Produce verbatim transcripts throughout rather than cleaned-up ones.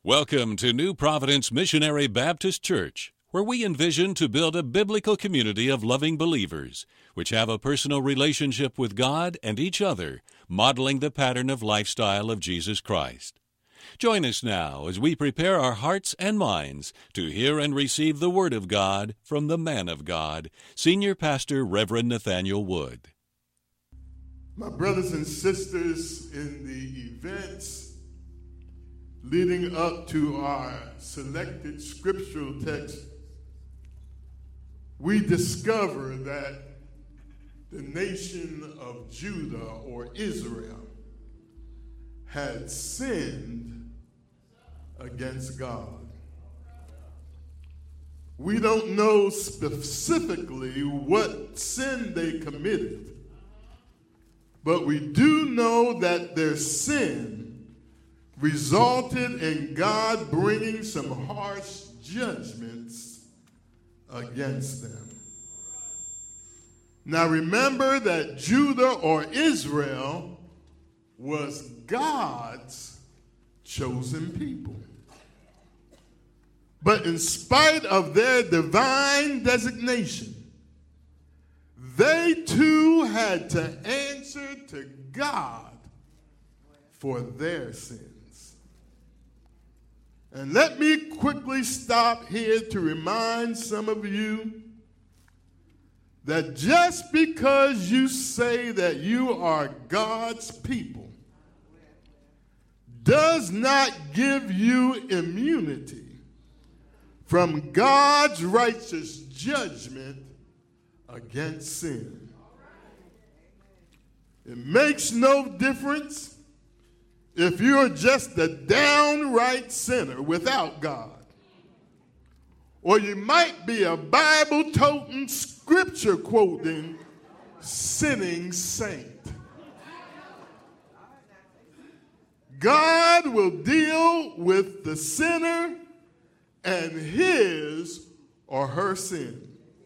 Welcome to New Providence Missionary Baptist Church, where we envision to build a biblical community of loving believers, which have a personal relationship with God and each other, modeling the pattern of lifestyle of Jesus Christ. Join us now as we prepare our hearts and minds to hear and receive the Word of God from the man of God, Senior Pastor Reverend Nathaniel Wood. My brothers and sisters, in the events leading up to our selected scriptural text, we discover that the nation of Judah, or Israel, had sinned against God. We don't know specifically what sin they committed, but we do know that their sin resulted in God bringing some harsh judgments against them. Now remember that Judah, or Israel, was God's chosen people. But in spite of their divine designation, they too had to answer to God for their sins. And let me quickly stop here to remind some of you that just because you say that you are God's people does not give you immunity from God's righteous judgment against sin. It makes no difference if you're just a downright sinner without God, or you might be a Bible-toting, scripture-quoting, sinning saint. God will deal with the sinner and his or her sin.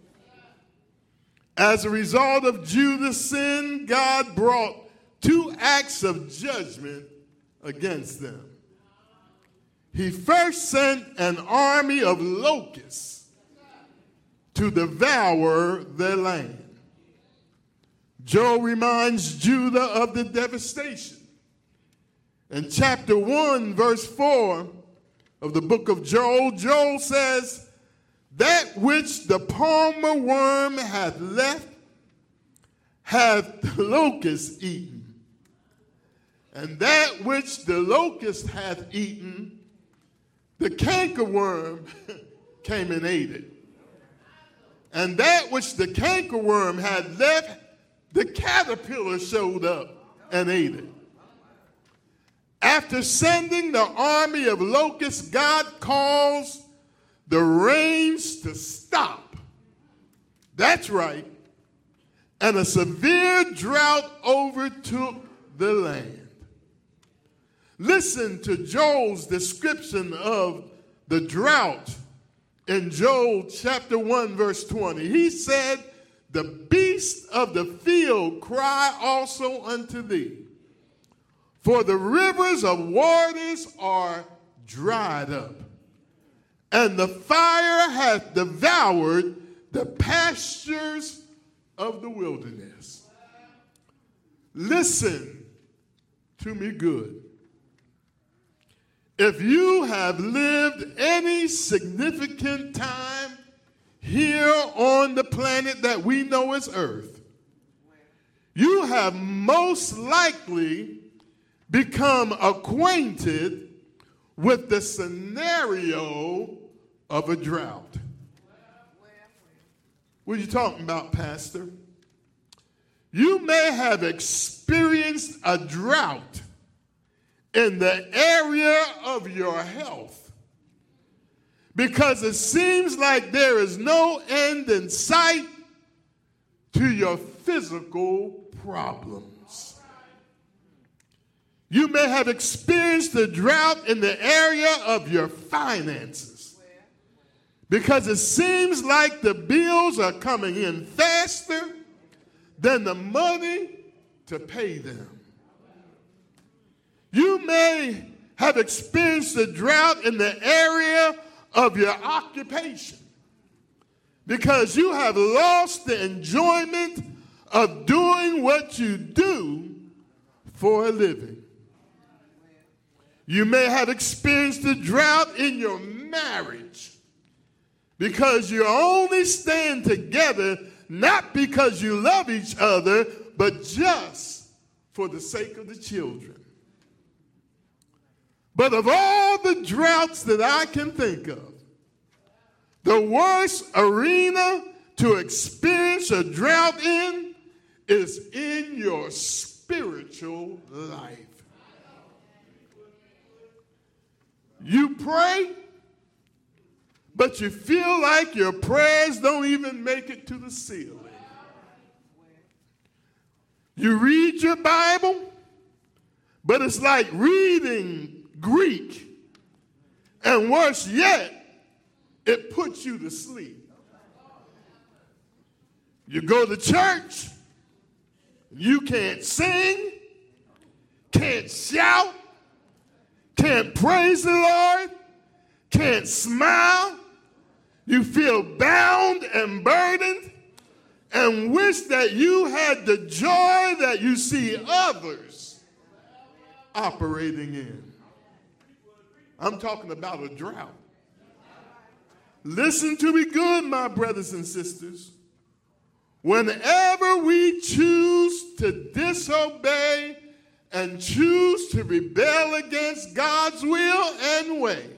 As a result of Judah's sin, God brought two acts of judgment against them. He first sent an army of locusts to devour their land. Joel reminds Judah of the devastation. In chapter one, verse four of the book of Joel, Joel says, "That which the palmer worm hath left hath the locust eaten. And that which the locust hath eaten, the cankerworm came and ate it. And that which the cankerworm had left, the caterpillar showed up and ate it." After sending the army of locusts, God calls the rains to stop. That's right. And a severe drought overtook the land. Listen to Joel's description of the drought in Joel chapter one, verse twenty. He said, "The beasts of the field cry also unto thee, for the rivers of waters are dried up, and the fire hath devoured the pastures of the wilderness." Listen to me good. If you have lived any significant time here on the planet that we know as Earth, you have most likely become acquainted with the scenario of a drought. What are you talking about, Pastor? You may have experienced a drought in the area of your health, because it seems like there is no end in sight to your physical problems. You may have experienced a drought in the area of your finances, because it seems like the bills are coming in faster than the money to pay them. You may have experienced a drought in the area of your occupation because you have lost the enjoyment of doing what you do for a living. You may have experienced a drought in your marriage because you only stand together not because you love each other, but just for the sake of the children. But of all the droughts that I can think of, the worst arena to experience a drought in is in your spiritual life. You pray, but you feel like your prayers don't even make it to the ceiling. You read your Bible, but it's like reading Greek, and worse yet, it puts you to sleep. You go to church, you can't sing, can't shout, can't praise the Lord, can't smile. You feel bound and burdened and wish that you had the joy that you see others operating in. I'm talking about a drought. Listen to me good, my brothers and sisters. Whenever we choose to disobey and choose to rebel against God's will and way,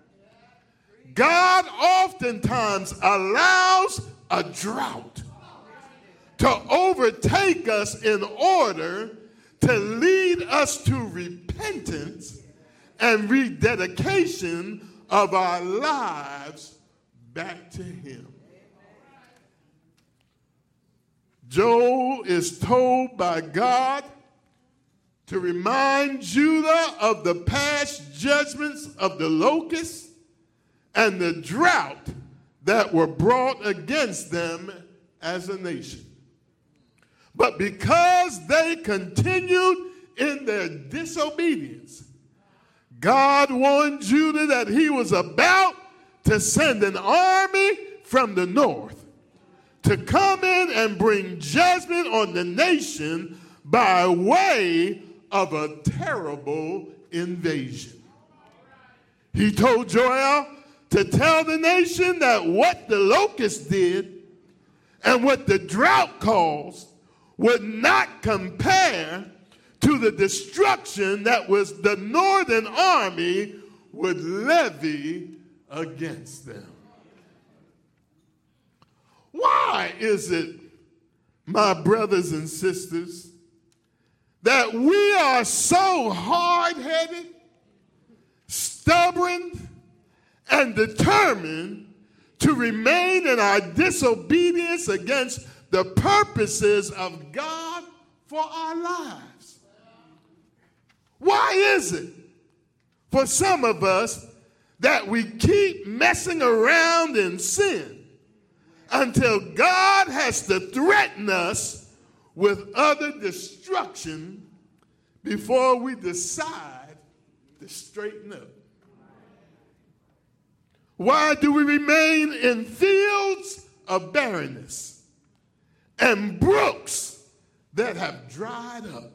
God oftentimes allows a drought to overtake us in order to lead us to repentance and rededication of our lives back to Him. Joel is told by God to remind Judah of the past judgments of the locusts and the drought that were brought against them as a nation. But because they continued in their disobedience, God warned Judah that He was about to send an army from the north to come in and bring judgment on the nation by way of a terrible invasion. He told Joel to tell the nation that what the locusts did and what the drought caused would not compare to the destruction that was the northern army would levy against them. Why is it, my brothers and sisters, that we are so hard-headed, stubborn, and determined to remain in our disobedience against the purposes of God for our lives? Why is it for some of us that we keep messing around in sin until God has to threaten us with utter destruction before we decide to straighten up? Why do we remain in fields of barrenness and brooks that have dried up?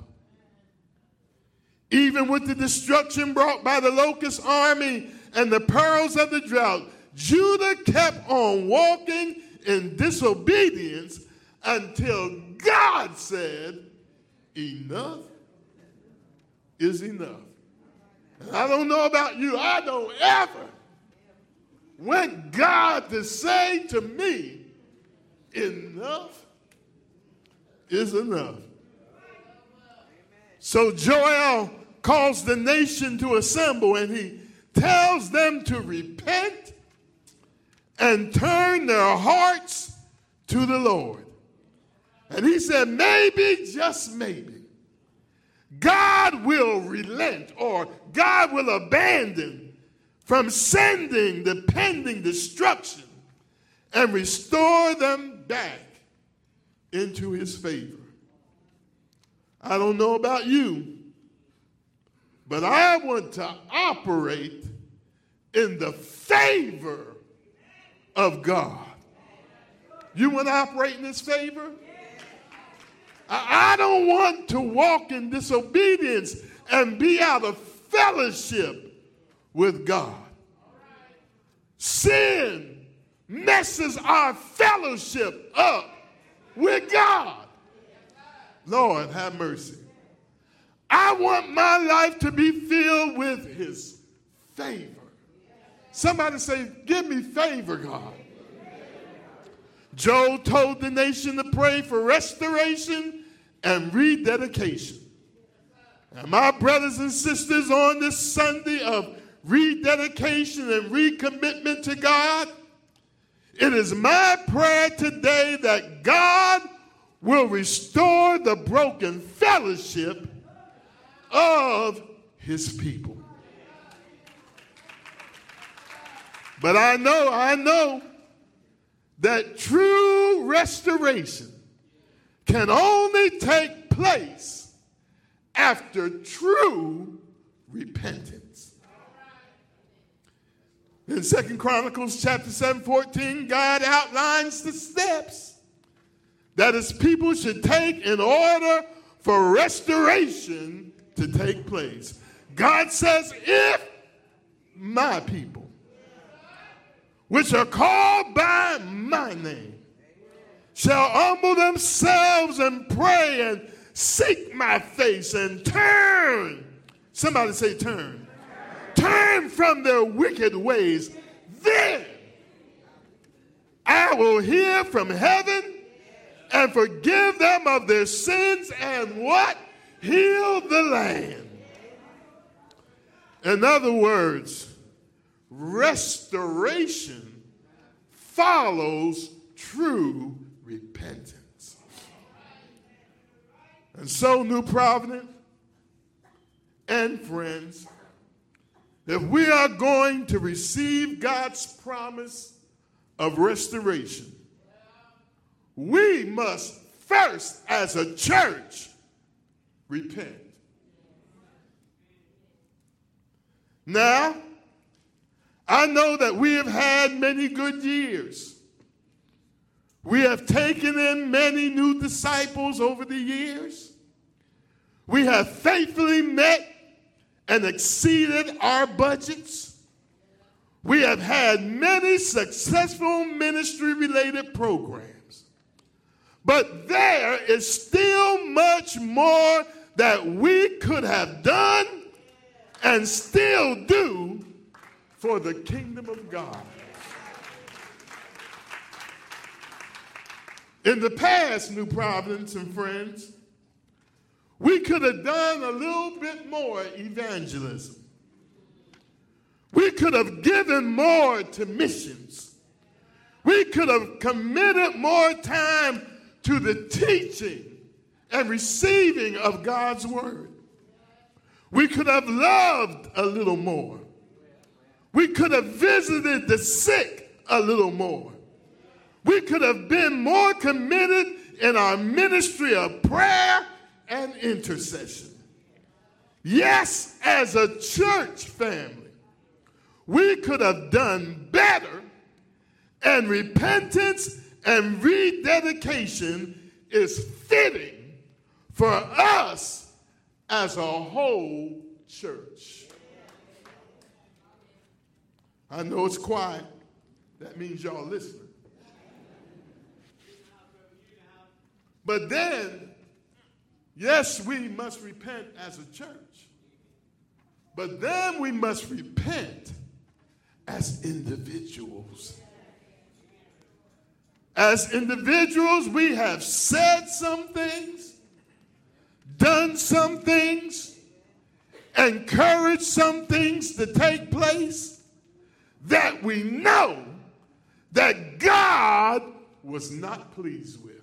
Even with the destruction brought by the locust army and the perils of the drought, Judah kept on walking in disobedience until God said, enough is enough. And I don't know about you, I don't ever want God to say to me, enough is enough. So Joel calls the nation to assemble, and he tells them to repent and turn their hearts to the Lord. And he said, maybe, just maybe, God will relent, or God will abandon from sending the pending destruction and restore them back into His favor. I don't know about you, but I want to operate in the favor of God. You want to operate in his favor? I don't want to walk in disobedience and be out of fellowship with God. Sin messes our fellowship up with God. Lord, have mercy. I want my life to be filled with his favor. Somebody say, give me favor, God. Job told the nation to pray for restoration and rededication. And my brothers and sisters, on this Sunday of rededication and recommitment to God, it is my prayer today that God will restore the broken fellowship of his people. But I know, I know that true restoration can only take place after true repentance. In Second Chronicles chapter seven, fourteen, God outlines the steps that his people should take in order for restoration to take place. God says, if my people, which are called by my name, shall humble themselves and pray and seek my face and turn. Somebody say turn. Turn from their wicked ways. Then I will hear from heaven and forgive them of their sins and what? Heal the land. In other words, restoration follows true repentance. And so, New Providence and friends, if we are going to receive God's promise of restoration, we must first, as a church, repent. Now, I know that we have had many good years. We have taken in many new disciples over the years. We have faithfully met and exceeded our budgets. We have had many successful ministry-related programs. But there is still much more that we could have done and still do for the kingdom of God. In the past, New Providence and friends, we could have done a little bit more evangelism. We could have given more to missions. We could have committed more time to the teaching and receiving of God's word. We could have loved a little more. We could have visited the sick a little more. We could have been more committed in our ministry of prayer and intercession. Yes, as a church family, we could have done better, and repentance and rededication is fitting for us as a whole church. I know it's quiet. That means y'all listening. But then, yes, we must repent as a church. But then we must repent as individuals. As individuals, we have said some things, done some things, encouraged some things to take place that we know that God was not pleased with.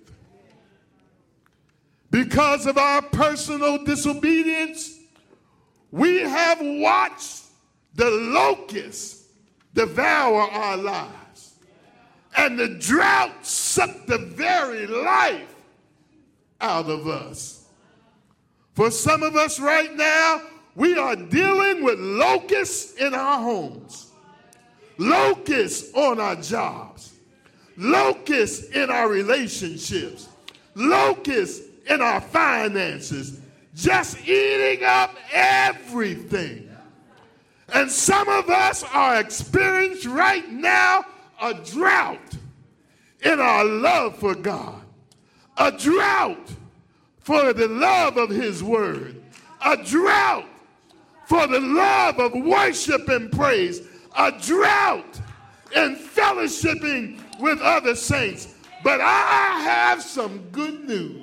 Because of our personal disobedience, we have watched the locusts devour our lives, and the drought sucked the very life out of us. For some of us right now, We are dealing with locusts in our homes, locusts on our jobs, locusts in our relationships, locusts in our finances, just eating up everything. And some of us are experiencing right now a drought in our love for God, a drought for the love of his word, a drought for the love of worship and praise, a drought in fellowshipping with other saints. But I have some good news.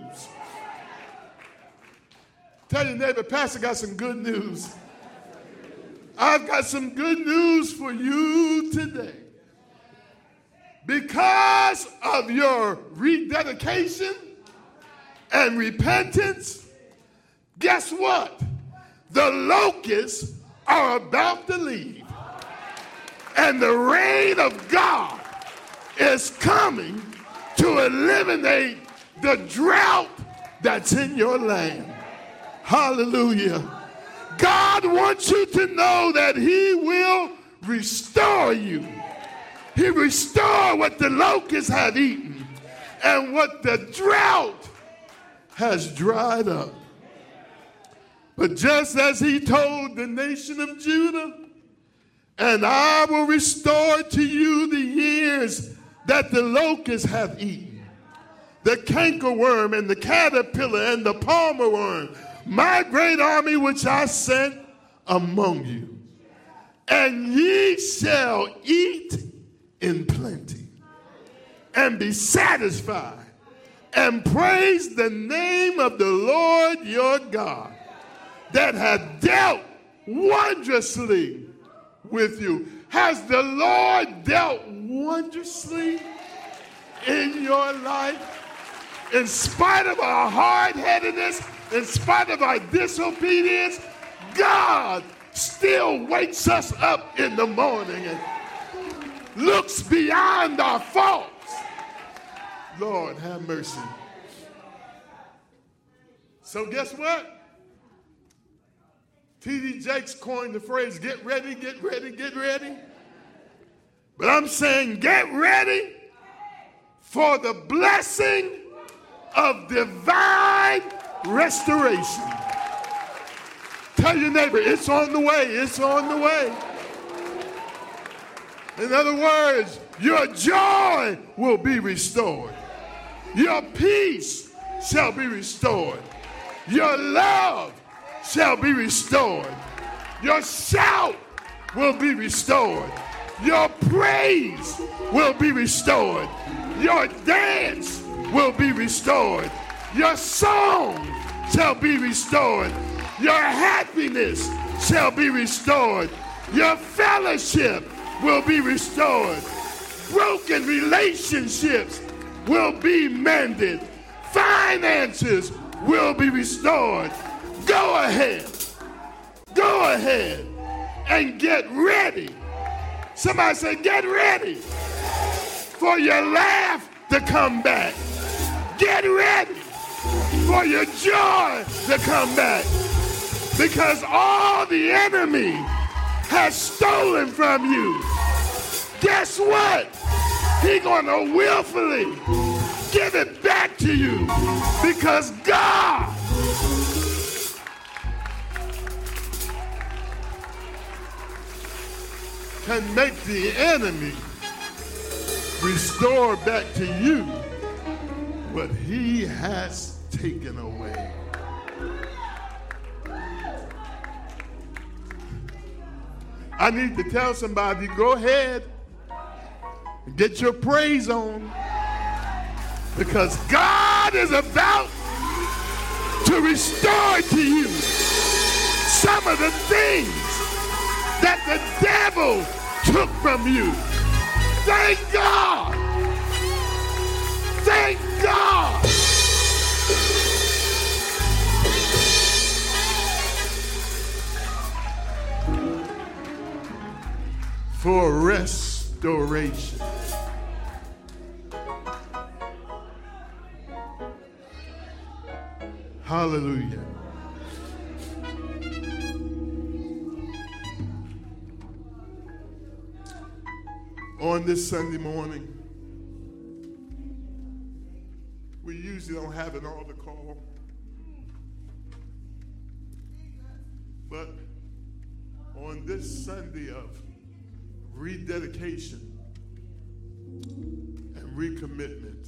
Tell your neighbor, Pastor got some good news. I've got some good news for you today. Because of your rededication and repentance, guess what? The locusts are about to leave. And the rain of God is coming to eliminate the drought that's in your land. Hallelujah. God wants you to know that he will restore you. He restored what the locusts have eaten and what the drought has dried up. But just as he told the nation of Judah, and I will restore to you the years that the locusts have eaten, the cankerworm and the caterpillar and the palmer worm, my great army which I sent among you. And ye shall eat in plenty and be satisfied and praise the name of the Lord your God that hath dealt wondrously with you. Has the Lord dealt wondrously in your life? In spite of our hard-headedness, in spite of our disobedience, God still wakes us up in the morning and looks beyond our faults. Lord, have mercy. So guess what? T D Jakes coined the phrase, get ready, get ready, get ready. But I'm saying get ready for the blessing of divine restoration. Tell your neighbor, it's on the way, it's on the way. In other words, your joy will be restored. Your peace shall be restored. Your love shall be restored. Your shout will be restored. Your praise will be restored. Your dance will be restored. Your song shall be restored. Your happiness shall be restored. Your fellowship will be restored. Broken relationships will be mended. Finances will be restored. Go ahead. Go ahead and get ready. Somebody say, get ready for your laugh to come back. Get ready for your joy to come back. Because all the enemy has stolen from you, guess what? He's going to willfully give it back to you. Because God can make the enemy restore back to you what he has taken away. I need to tell somebody, go ahead and get your praise on, because God is about to restore to you some of the things that the devil took from you. Thank God. Thank God. For restoration. Hallelujah. on this Sunday morning. We usually don't have an altar call, but on this Sunday of rededication and recommitment,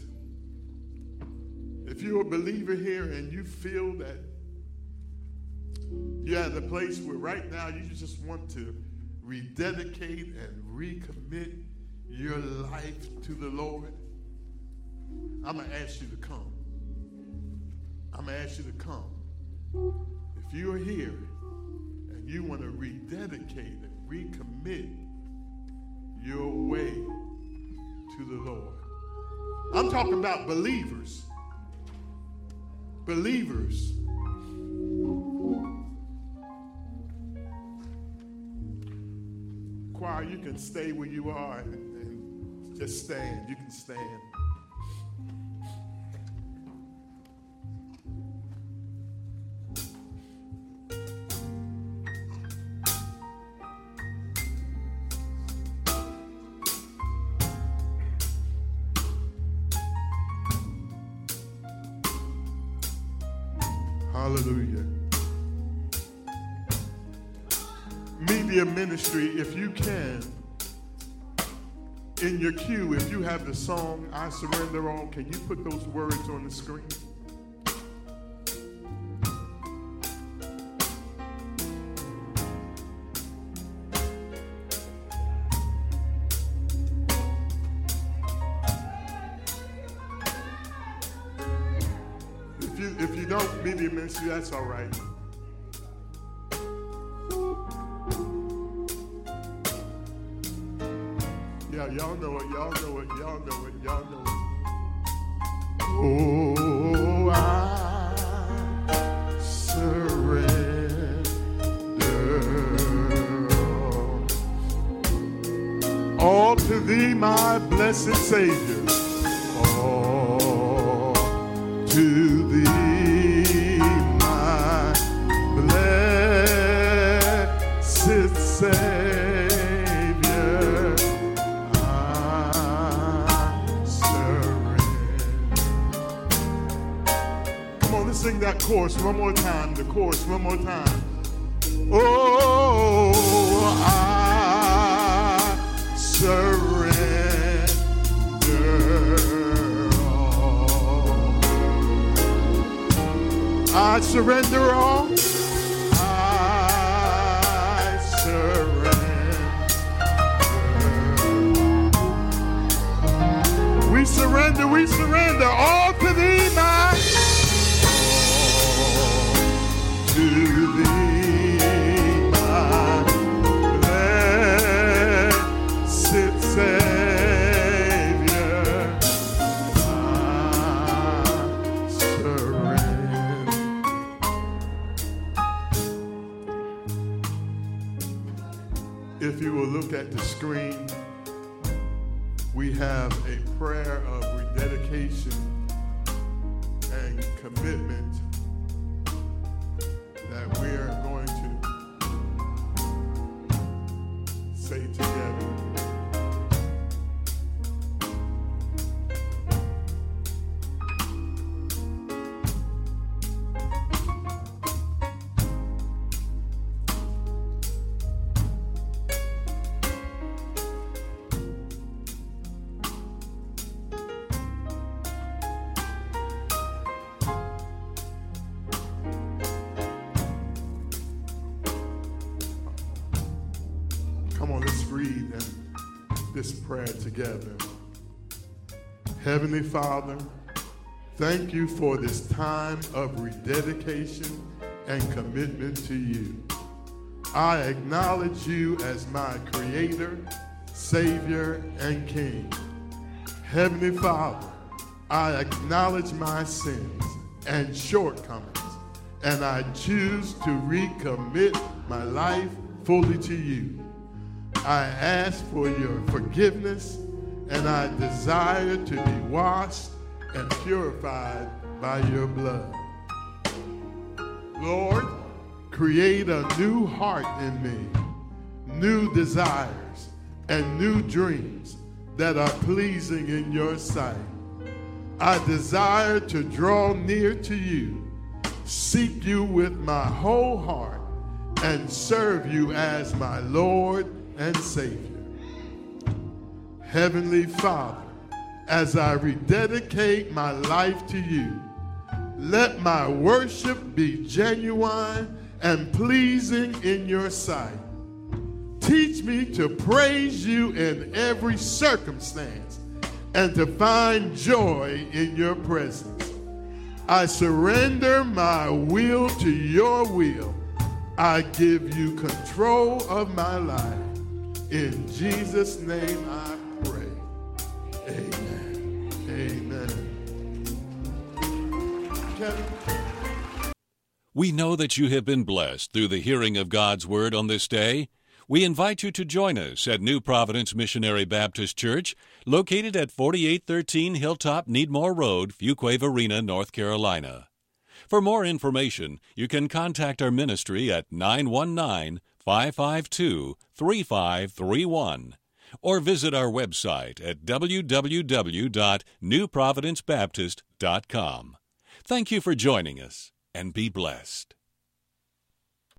if you're a believer here and you feel that you're at a place where right now you just want to rededicate and recommit your life to the Lord, I'm going to ask you to come. I'm going to ask you to come. If you are here and you want to rededicate and recommit your way to the Lord, I'm talking about believers. Believers. Choir, you can stay where you are and, and just stand. You can stand. Hallelujah. Media ministry, if you can, in your cue, if you have the song, I Surrender All, can you put those words on the screen? If you, if you don't media ministry, that's all right. Yeah, y'all know it, y'all know it, y'all know it, y'all know it. Oh, I surrender all to thee, my blessed Savior, all to thee, my blessed Savior. Sing that chorus one more time, the chorus one more time. Oh, I surrender all. I surrender all. I surrender. We surrender, we surrender all to thee, my to thee, my blessed Savior, I surrender. If you will look at the screen, we have a prayer of rededication and commitment that we are going to say together. Come on, let's read this prayer together. Heavenly Father, thank you for this time of rededication and commitment to you. I acknowledge you as my Creator, Savior, and King. Heavenly Father, I acknowledge my sins and shortcomings, and I choose to recommit my life fully to you. I ask for your forgiveness, and I desire to be washed and purified by your blood. Lord, create a new heart in me, new desires, and new dreams that are pleasing in your sight. I desire to draw near to you, seek you with my whole heart, and serve you as my Lord and Savior. Heavenly Father, as I rededicate my life to you, let my worship be genuine and pleasing in your sight. Teach me to praise you in every circumstance and to find joy in your presence. I surrender my will to your will. I give you control of my life. In Jesus' name I pray. Amen. Amen. Kevin? We know that you have been blessed through the hearing of God's Word on this day. We invite you to join us at New Providence Missionary Baptist Church, located at forty-eight thirteen Hilltop Needmore Road, Fuquay Varina, North Carolina. For more information, you can contact our ministry at nine one nine, five five two, three five three one or visit our website at w w w dot new providence baptist dot com. Thank you for joining us, and be blessed.